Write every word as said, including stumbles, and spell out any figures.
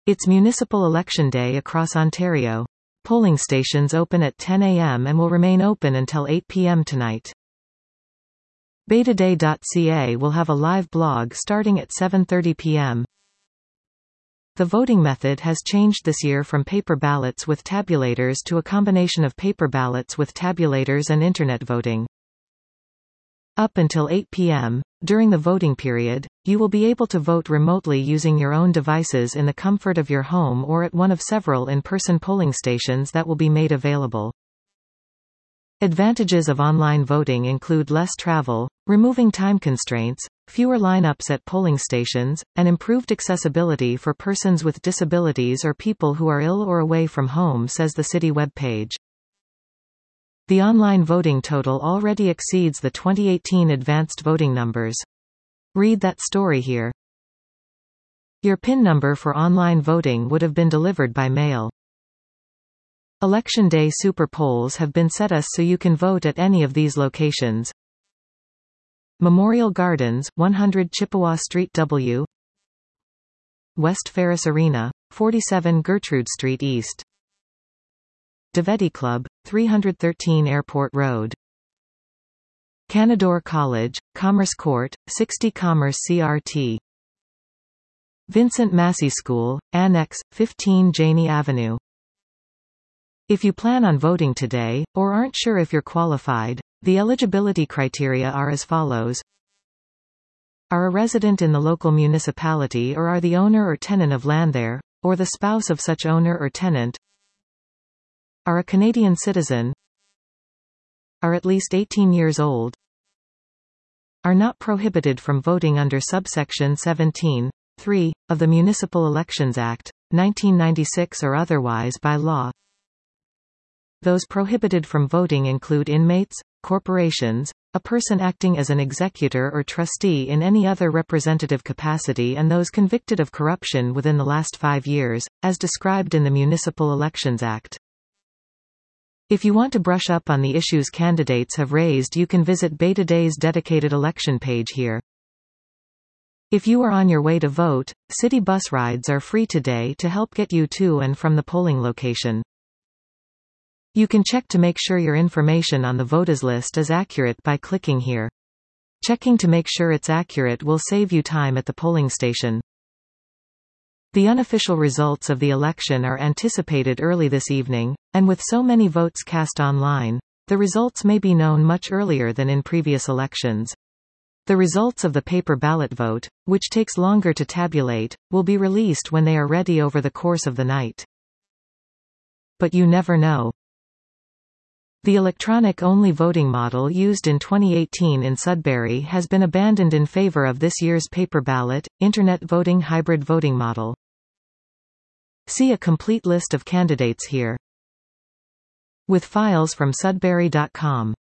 It's municipal election day across Ontario. Polling stations open at ten A M and will remain open until eight P M tonight. betaday dot C A will have a live blog starting at seven thirty P M The voting method has changed this year from paper ballots with tabulators to a combination of paper ballots with tabulators and internet voting. Up until eight P M, during the voting period, you will be able to vote remotely using your own devices in the comfort of your home or at one of several in-person polling stations that will be made available. Advantages of online voting include less travel, removing time constraints, fewer lineups at polling stations, and improved accessibility for persons with disabilities or people who are ill or away from home, says the city web page. The online voting total already exceeds the twenty eighteen advanced voting numbers. Read that story here. Your P I N number for online voting would have been delivered by mail. Election Day super polls have been set us so you can vote at any of these locations. Memorial Gardens, one hundred Chippewa Street W. West Ferris Arena, forty-seven Gertrude Street East. Devetti Club, three thirteen Airport Road. Canadore College, Commerce Court, sixty Commerce C R T. Vincent Massey School, Annex, fifteen Janey Avenue. If you plan on voting today, or aren't sure if you're qualified, the eligibility criteria are as follows. Are a resident in the local municipality or are the owner or tenant of land there, or the spouse of such owner or tenant. Are a Canadian citizen. Are at least eighteen years old. Are not prohibited from voting under subsection seventeen point three, of the Municipal Elections Act, nineteen ninety-six or otherwise by law. Those prohibited from voting include inmates, corporations, a person acting as an executor or trustee in any other representative capacity, and those convicted of corruption within the last five years, as described in the Municipal Elections Act. If you want to brush up on the issues candidates have raised, you can visit Betaday's dedicated election page here. If you are on your way to vote, city bus rides are free today to help get you to and from the polling location. You can check to make sure your information on the voters list is accurate by clicking here. Checking to make sure it's accurate will save you time at the polling station. The unofficial results of the election are anticipated early this evening, and with so many votes cast online, the results may be known much earlier than in previous elections. The results of the paper ballot vote, which takes longer to tabulate, will be released when they are ready over the course of the night. But you never know. The electronic-only voting model used in twenty eighteen in Sudbury has been abandoned in favor of this year's paper ballot, internet voting hybrid voting model. See a complete list of candidates here. With files from Sudbury dot com.